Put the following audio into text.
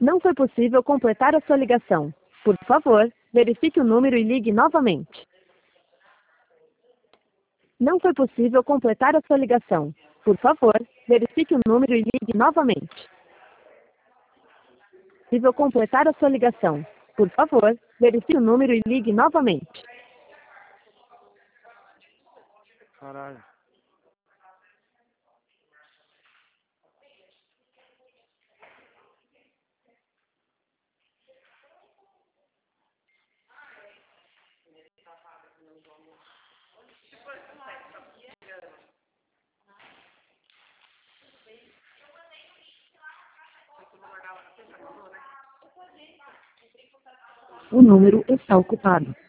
Não foi possível completar a sua ligação. Por favor, verifique o número e ligue novamente. Não foi possível completar a sua ligação. Por favor, verifique o número e ligue novamente. Possível completar a sua ligação. Por favor, verifique o número e ligue novamente. Caralho. O número está ocupado.